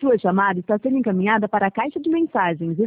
Sua chamada está sendo encaminhada para a caixa de mensagens